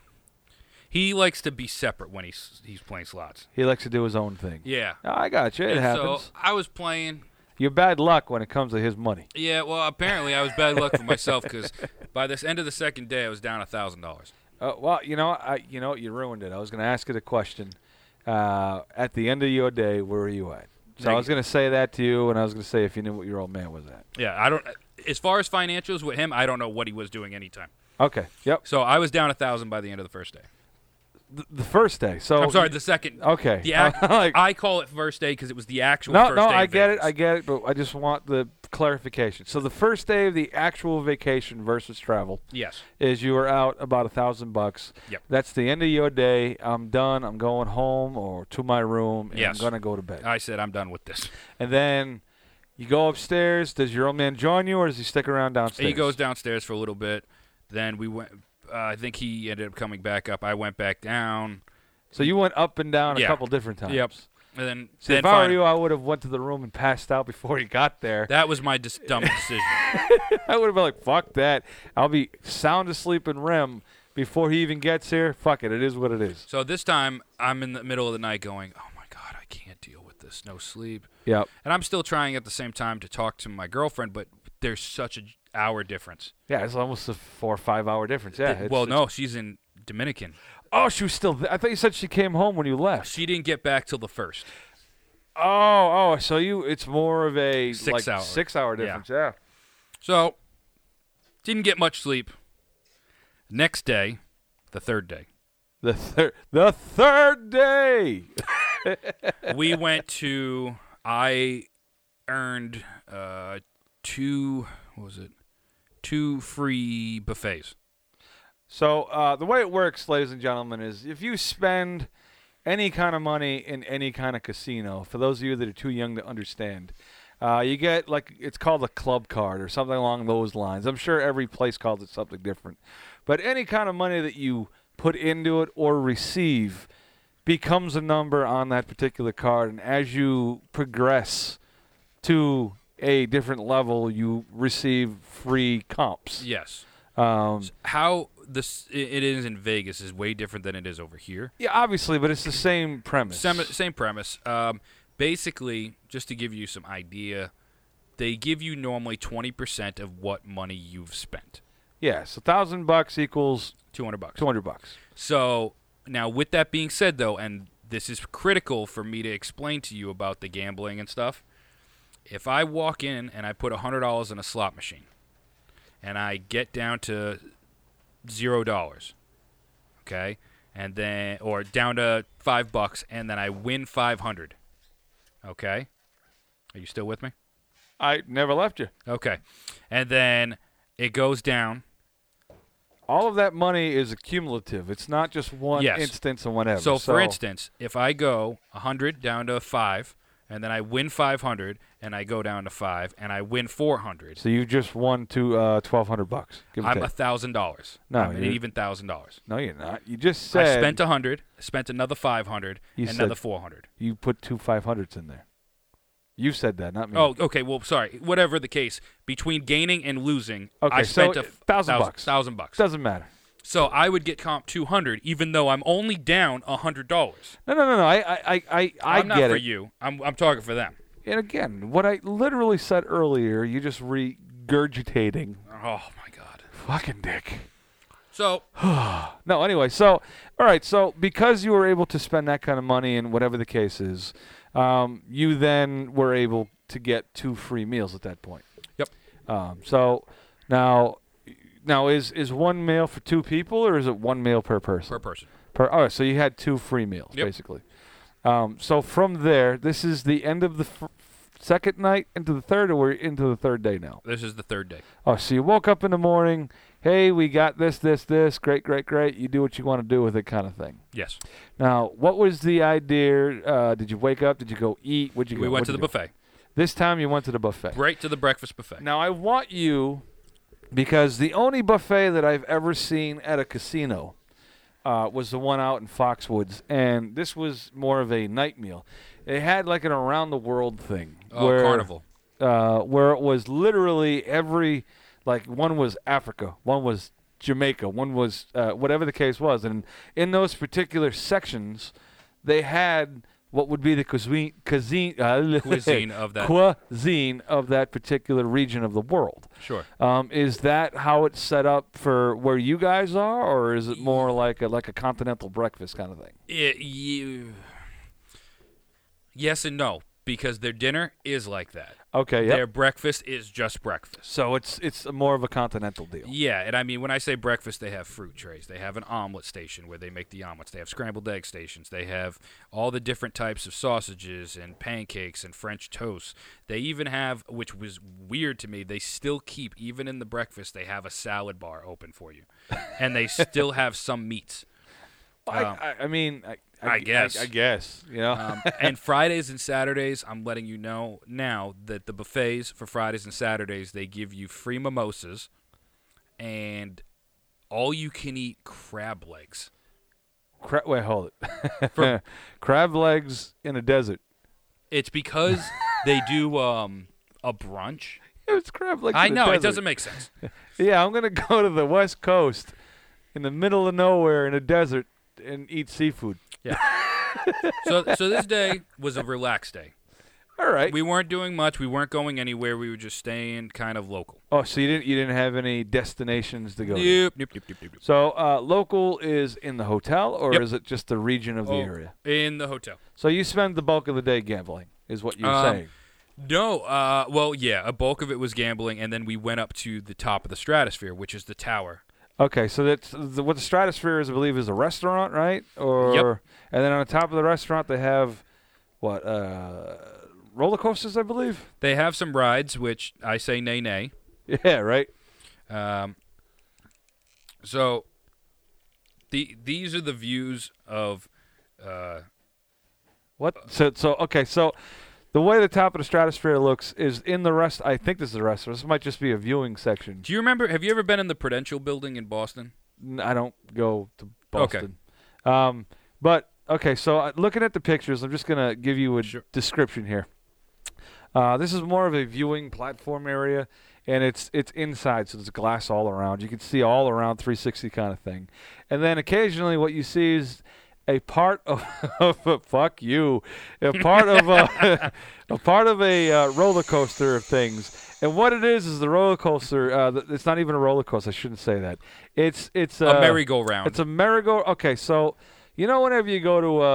likes to be separate when he's playing slots. He likes to do his own thing. Yeah. Oh, I got you. It And happens. So I was playing. You're bad luck when it comes to his money. Yeah, well, apparently I was bad luck for myself because by this end of the second day, I was down $1,000. Well, you ruined it. I was going to ask you the question. At the end of your day, where were you at? So I was going to say that to you, and I was going to say if you knew what your old man was at. Yeah, I don't. As far as financials with him, I don't know what he was doing anytime. Okay. Yep. So I was down $1,000 by the end of the first day. The first day. So I'm sorry, the second. Okay. The Like- I call it first day because it was the actual No, first no, day. I of get it. Vegas. I get it. But I just want the clarification. So the first day of the actual vacation versus travel Yes. is you were out about $1,000. Yep. That's the end of your day. I'm done. I'm going home or to my room, and Yes. I'm gonna go to bed. I said I'm done with this. And then you go upstairs. Does your old man join you, or does he stick around downstairs? He goes downstairs for a little bit. Then we went. I think he ended up coming back up. I went back down. So you went up and down a Yeah. couple different times. Yep. And then, See, if I were you, I would have went to the room and passed out before he got there. that was my dumb decision. I would have been like, fuck that. I'll be sound asleep in REM before he even gets here. Fuck it. It is what it is. So this time, I'm in the middle of the night going, oh, my God, I can't deal with this. No sleep. Yep. And I'm still trying at the same time to talk to my girlfriend, but there's such an hour difference. Yeah, it's almost a 4 or 5 hour difference. Yeah. No, she's in Dominican. Oh, she was still there. I thought you said she came home when you left. She didn't get back till the 1st. Oh, so it's more of a 6 hour. 6 hour difference. Yeah. So, didn't get much sleep. Next day, the third day, The third day. we went to. I earned two free buffets. So the way it works, ladies and gentlemen, is if you spend any kind of money in any kind of casino, for those of you that are too young to understand, you get it's called a club card or something along those lines. I'm sure every place calls it something different. But any kind of money that you put into it or receive becomes a number on that particular card. And as you progress to a different level, you receive free comps. Yes. Um, How it is in Vegas is way different than it is over here. Yeah, obviously, but it's the same premise. Same premise. Basically, just to give you some idea, they give you normally 20% of what money you've spent. Yeah, so $1,000 equals $200. $200. So now, with that being said, though, and this is critical for me to explain to you about the gambling and stuff. If I walk in and I put $100 in a slot machine, and I get down to $0, okay, and then or down to $5, and then I win $500, okay. Are you still with me? I never left you. Okay, and then it goes down. All of that money is accumulative. It's not just one Yes. instance and whatever. So, for instance, if I go 100 down to 5, and then I win 500, and I go down to 5, and I win 400, So you just won to $1,200. Give or I'm take. $1,000. No, I'm an you're- even $1,000. No, you're not. You just said I spent 100, spent another 500, You and another said- 400. you put two 500s in there. You said that, not me. Oh, okay. Well, sorry. Whatever the case, between gaining and losing, Okay, I so spent $1,000. $1,000. Doesn't matter. So I would get comp 200, even though I'm only down $100. No. I I'm not get for it. you. I'm talking for them. And again, what I literally said earlier, you just regurgitating. Oh my God. Fucking dick. So No, anyway, so, all right, so because you were able to spend that kind of money and whatever the case is, you then were able to get 2 free meals at that point. Yep. So now is one meal for 2 people, or is it one meal per person? per person. All right, so you had 2 free meals, Yep. basically. So from there, this is the end of the second night into the third, or we're into the third day now? This is the third day. Oh, so you woke up in the morning, hey, we got this, great. You do what you want to do with it, kind of thing. Yes. Now, what was the idea? Did you wake up? Did you go eat? Where'd you go? We went to What'd the you do? buffet. This time you went to the buffet. Right to the breakfast buffet. Now, I want you, because the only buffet that I've ever seen at a casino was the one out in Foxwoods, and this was more of a night meal. It had like an around-the-world thing. Oh, carnival. Where it was literally one was Africa, one was Jamaica, one was whatever the case was. And in those particular sections, they had what would be the cuisine Cuisine of that. cuisine of that particular region of the world. Sure. Is that how it's set up for where you guys are, or is it more like a continental breakfast kind of thing? Yes and no, because their dinner is like that. Okay, yeah. Their breakfast is just breakfast. So it's more of a continental deal. Yeah, and I mean, when I say breakfast, they have fruit trays. They have an omelet station where they make the omelets. They have scrambled egg stations. They have all the different types of sausages and pancakes and French toast. They even have, which was weird to me, they still keep, even in the breakfast, they have a salad bar open for you. And they still have some meats. I guess. You know. And Fridays and Saturdays, I'm letting you know now that the buffets for Fridays and Saturdays, they give you free mimosas and all-you-can-eat crab legs. Wait, hold it. Crab legs in a desert. It's because they do a brunch. It's crab legs. I in a know, it desert. doesn't make sense. Yeah, I'm gonna go to the West Coast, in the middle of nowhere in a desert, and eat seafood. Yeah. So this day was a relaxed day. All right. We weren't doing much. We weren't going anywhere. We were just staying kind of local. Oh, so you didn't have any destinations to go to? Nope. So local is in the hotel, or Yep. is it just the region of the area? In the hotel. So you spend the bulk of the day gambling, is what you're saying? No, well, yeah, a bulk of it was gambling, and then we went up to the top of the Stratosphere, which is the tower. Okay, so that's what the Stratosphere is, I believe, is a restaurant, right? Or Yep. And then on the top of the restaurant, they have what roller coasters, I believe. They have some rides, which I say nay. Yeah, right. So these are the views of What? So okay, so the way the top of the Stratosphere looks is in the rest. I think this is the restaurant. This might just be a viewing section. Do you remember? Have you ever been in the Prudential Building in Boston? I don't go to Boston. But okay, so looking at the pictures, I'm just gonna give you a Sure. description here. This is more of a viewing platform area. and it's inside, so there's glass all around. You can see all around 360 kind of thing. And then occasionally what you see is a part of fuck you, a part of a part of a roller coaster of things. And what it is the roller coaster. It's not even a roller coaster. I shouldn't say that. It's a merry-go-round. It's a merry-go. Okay, so whenever you go to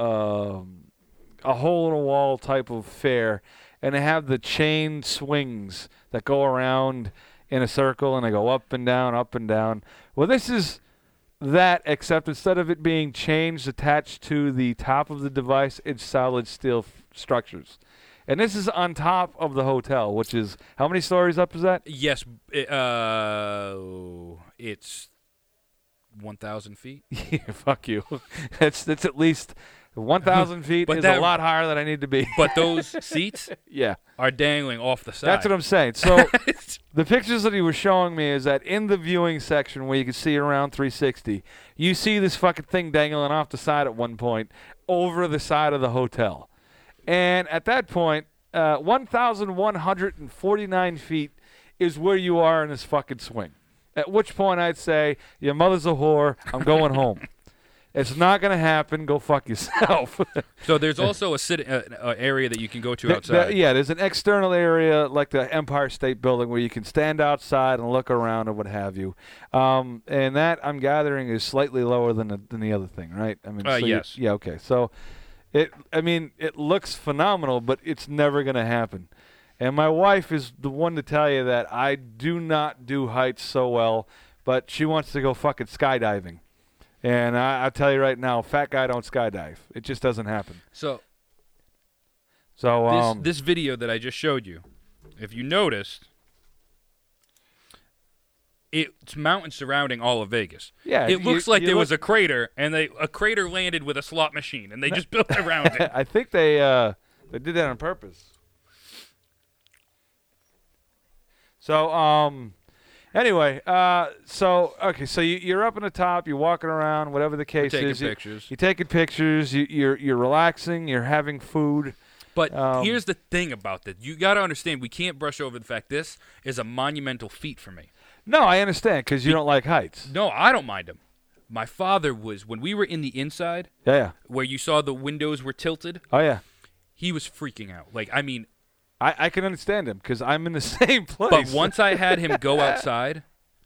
a hole-in-the-wall type of fair, and they have the chain swings that go around in a circle, and they go up and down, up and down. Well, this is that, except instead of it being chains attached to the top of the device, it's solid steel structures. And this is on top of the hotel, which is, how many stories up is that? Yes, it's 1,000 feet. Yeah, fuck you. That's at least 1,000 feet is a lot higher than I need to be. But those seats yeah, are dangling off the side. that's what I'm saying. So the pictures that he was showing me is that in the viewing section where you can see around 360, you see this fucking thing dangling off the side at one point over the side of the hotel. And at that point, 1,149 feet is where you are in this fucking swing. At which point I'd say, your mother's a whore, I'm going home. It's not going to happen. Go fuck yourself. So there's also a area that you can go to outside. Yeah, there's an external area like the Empire State Building where you can stand outside and look around and what have you. And that, I'm gathering, is slightly lower than the other thing, right? I mean, yes. Yeah, okay. So, it looks phenomenal, but it's never going to happen. And my wife is the one to tell you that I do not do heights so well, but she wants to go fucking skydiving. And I'll tell you right now, fat guy don't skydive. It just doesn't happen. So So this video that I just showed you, if you noticed, it's mountains surrounding all of Vegas. Yeah, it looks like there was a crater, and a crater landed with a slot machine, and they just built around it. I think they did that on purpose. So anyway, so you're up on the top, you're walking around, whatever the case taking is. pictures. You're taking pictures. You're relaxing. You're having food. But here's the thing about this: you got to understand, we can't brush over the fact this is a monumental feat for me. No, I understand because you don't like heights. No, I don't mind them. My father was, when we were in the inside, Yeah. where you saw the windows were tilted, Oh yeah. he was freaking out. Like, I mean, I can understand him because I'm in the same place. but once I had him go outside,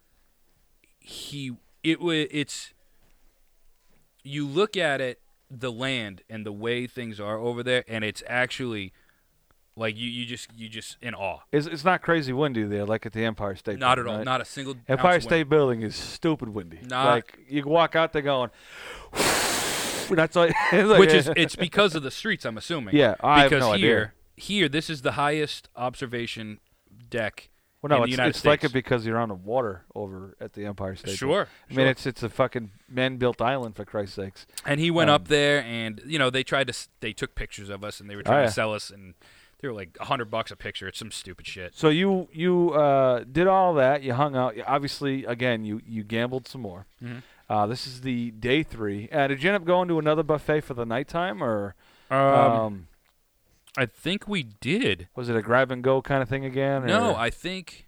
it's you look at it, the land and the way things are over there, and it's actually like you just in awe. It's not crazy windy there like at the Empire State Not Building, at all. right? Not a single Empire ounce of State wind. Building is stupid windy. Not- Like you can walk out there going that's all it's like, Which is it's because of the streets, I'm assuming. Yeah, I have because no idea. here this is the highest observation deck well, no, in the United it's States. like it because you're on the water over at the Empire State. Sure. I mean, it's a fucking man-built island, for Christ's sakes. And he went up there, and they took pictures of us, and they were trying yeah. to sell us, and they were like $100 a picture. It's some stupid shit. So you did all that. You hung out. Obviously, again, you gambled some more. Mhm. This is the day 3. Did you end up going to another buffet for the nighttime, or I think we did. was it a grab and go kind of thing again? No, or? I think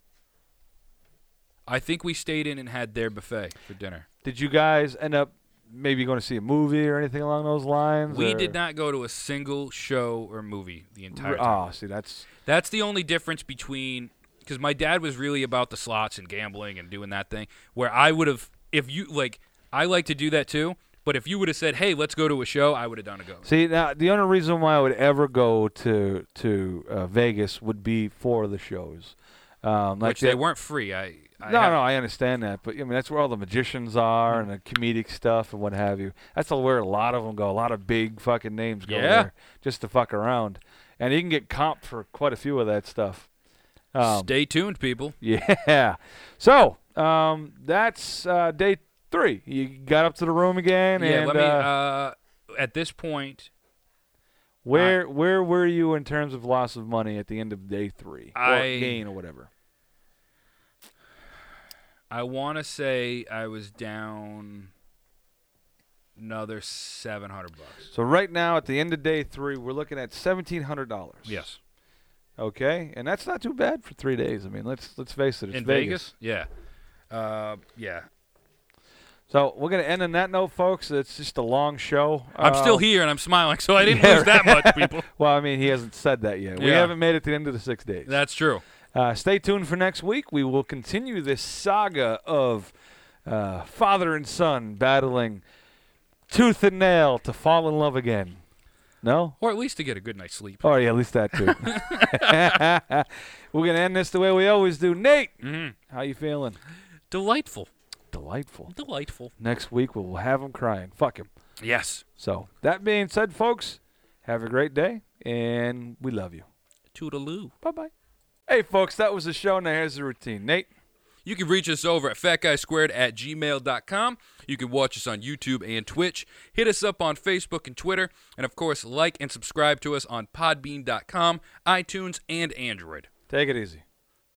we stayed in and had their buffet for dinner. Did you guys end up maybe going to see a movie or anything along those lines? We or? did not go to a single show or movie the entire time. Oh, see, that's the only difference between, because my dad was really about the slots and gambling and doing that thing, where I would have, I like to do that too, but if you would have said, hey, let's go to a show, I would have done a go. See, now the only reason why I would ever go to Vegas would be for the shows. Which they weren't free. No, I understand that, but I mean that's where all the magicians are and the comedic stuff and what have you. That's where a lot of them go. A lot of big fucking names go there just to fuck around, and you can get comped for quite a few of that stuff. Stay tuned, people. Yeah. So that's day 3. You got up to the room again, Yeah, and let me. At this point, where were you in terms of loss of money at the end of day 3, or gain or whatever? I want to say I was down another $700. So right now, at the end of day 3, we're looking at $1,700. Yes. Okay, and that's not too bad for 3 days. I mean, let's face it. It's In Vegas? Yeah. Yeah. So we're gonna end on that note, folks. It's just a long show. I'm still here and I'm smiling, so I didn't lose that much, people. Well, I mean, he hasn't said that yet. We Yeah. haven't made it to the end of the 6 days. That's true. Stay tuned for next week. We will continue this saga of father and son battling tooth and nail to fall in love again. No? Or at least to get a good night's sleep. Oh, yeah, at least that, too. We're going to end this the way we always do. Nate, how you feeling? Delightful. Delightful. Delightful. Next week, we'll have him crying. Fuck him. Yes. So, that being said, folks, have a great day, and we love you. Toodaloo. Bye-bye. Hey, folks, that was the show. Now here's the routine. Nate? You can reach us over at fatguysquared@gmail.com. You can watch us on YouTube and Twitch. Hit us up on Facebook and Twitter. And, of course, like and subscribe to us on podbean.com, iTunes, and Android. Take it easy.